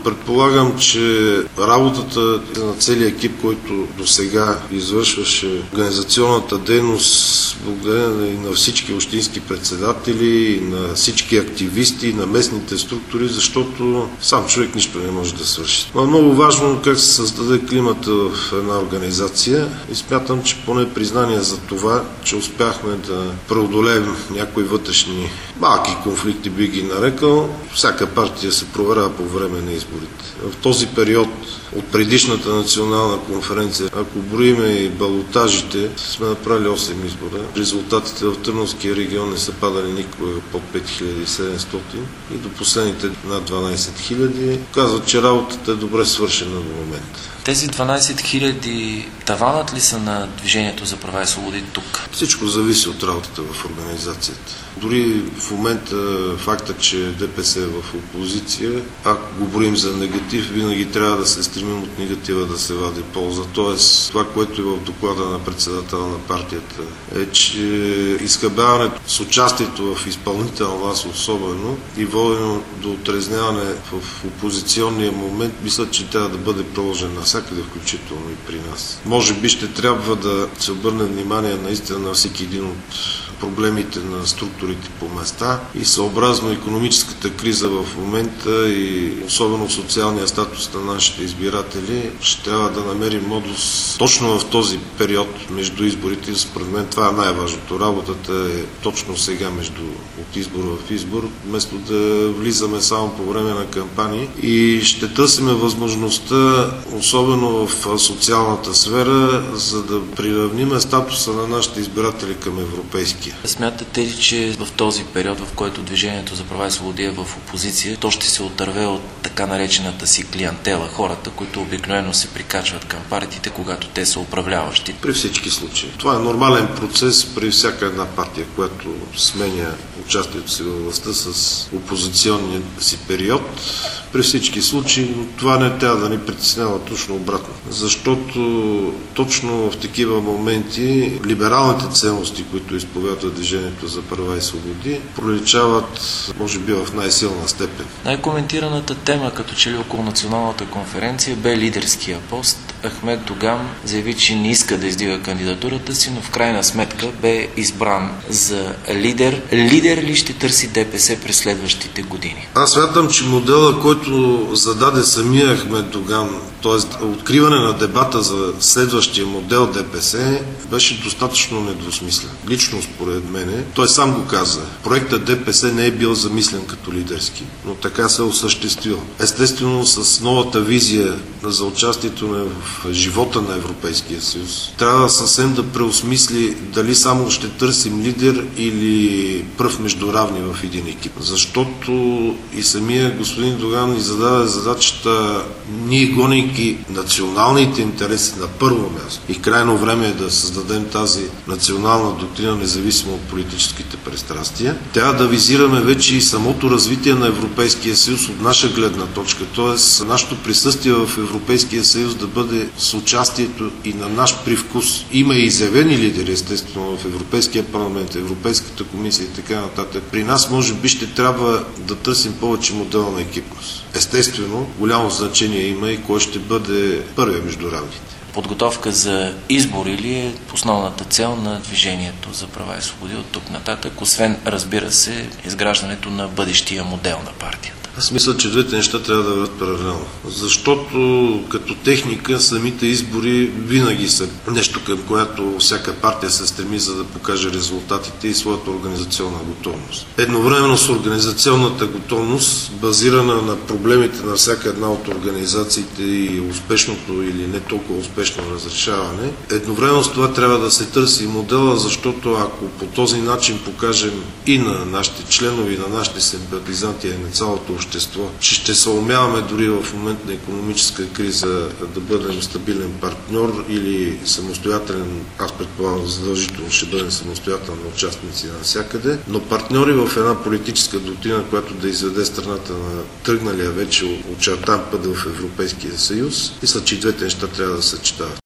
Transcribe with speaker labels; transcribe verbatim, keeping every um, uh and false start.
Speaker 1: Предполагам, че работата на целия екип, който досега извършваше организационната дейност, благодарение и на всички общински председатели, и на всички активисти, и на местните структури, защото сам човек нищо не може да свърши. Но е много важно как се създаде климата в една организация и смятам, че поне признание за това, че успяхме да преодолеем някои вътрешни малки конфликти, би ги нарекал. Всяка партия се проверява по време на изборите. В този период от предишната национална конференция, ако броиме и балотажите, сме направили осем избора. Резултатите в Търновския регион не са падали никога под пет хиляди и седемстотин и до последните над дванадесет хиляди. Казват, че работата е добре свършена до момента.
Speaker 2: Тези дванадесет хиляди таванът ли са на Движението за права и свободи тук?
Speaker 1: Всичко зависи от работата в организацията. Дори в момента факта, че ДПС е в опозиция, ако го броим за негатив, винаги трябва да се стремим от негатива да се вади полза. Тоест, това, което е в доклада на председателя на партията, е, че изхабяването с участието в изпълнителна власт особено и водено до отрезняване в опозиционния момент, мисля, че трябва да бъде приложен навсякъде, включително и при нас. Може би ще трябва да се обърне внимание наистина на всеки един от проблемите на структурите по места и съобразно икономическата криза в момента и особено в социалния статус на нашите избиратели, ще трябва да намерим модус точно в този период между изборите. Според мен това е най-важното. Работата е точно сега между от избор в избор, вместо да влизаме само по време на кампании и ще търсиме възможността, особено в социалната сфера, за да приравниме статуса на нашите избиратели към европейския.
Speaker 2: Смятате ли, че в този период, в който Движението за права и свободи е в опозиция, то ще се отърве от така наречената си клиентела, хората, които обикновено се прикачват към партиите, когато те са управляващи?
Speaker 1: При всички случаи. Това е нормален процес при всяка една партия, която сменя участието си във властта с опозиционния си период. При всички случаи, но това не трябва да ни притеснява, точно обратно. Защото точно в такива моменти либералните ценности, които изповядва Движението за права и свободи, проличават, може би, в най-силна степен.
Speaker 2: Най-коментираната тема, като че ли около националната конференция, бе лидерския пост. Ахмед Доган заяви, че не иска да издига кандидатурата си, но в крайна сметка бе избран за лидер. Лидер ли ще търси ДПС през следващите години?
Speaker 1: Аз смятам, че модела, който зададе самия Ахмед Доган, т.е. откриване на дебата за следващия модел ДПС, беше достатъчно недвусмислен. Лично според мене, той сам го каза. Проектът ДПС не е бил замислен като лидерски, но така се е осъществил. Естествено, с новата визия за участието в живота на Европейския съюз, трябва съвсем да преосмисли дали само ще търсим лидер или пръв между равни в един екип. Защото и самия господин Доган ни зададе задачата, ние гонейки националните интереси на първо място и крайно време е да създадем тази национална доктрина, независимо от политическите пристрастия, трябва да визираме вече и самото развитие на Европейския съюз от наша гледна точка, т.е. нашето присъствие в Европейския съюз да бъде с участието и на наш привкус. Има и изявени лидери, естествено, в Европейския парламент, Европейската комисия и така нататък. При нас, може би, ще трябва да търсим повече модел на екипност. Естествено, голямо значение има и кой ще бъде първия между равните.
Speaker 2: Подготовка за избори ли е основната цел на Движението за права и свободи от тук нататък, освен, разбира се, изграждането на бъдещия модел на партията?
Speaker 1: Аз мисля, че двете неща трябва да върват паралелно. Защото като техника самите избори винаги са нещо, към което всяка партия се стреми, за да покаже резултатите и своята организационна готовност. Едновременно с организационната готовност, базирана на проблемите на всяка една от организациите и успешното или не толкова успешно разрешаване, едновременно с това трябва да се търси модела, защото ако по този начин покажем и на нашите членове, и на нашите симпатизанти, и на цялото общество, че ще се умяваме дори в момент на икономическа криза да бъдем стабилен партньор или самостоятелен, аз предполагам задължително ще бъдем самостоятелни участници навсякъде, но партньори в една политическа доктрина, която да изведе страната на тръгналия вече очертан път в Европейския съюз, мисля, че и двете неща трябва да се съчетават.